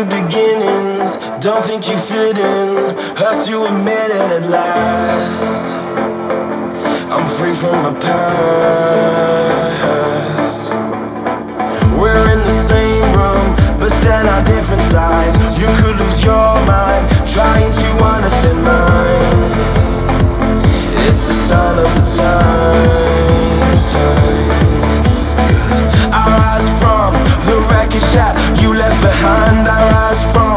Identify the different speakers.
Speaker 1: beginnings, don't think you fit in. Hurts to admit it at last. I'm free from my past. We're in the same room, but stand on different sides. You could lose your mind, trying to understand mine. It's a sign of the times. Cause I rise from the wreckage that you left behind. I rise from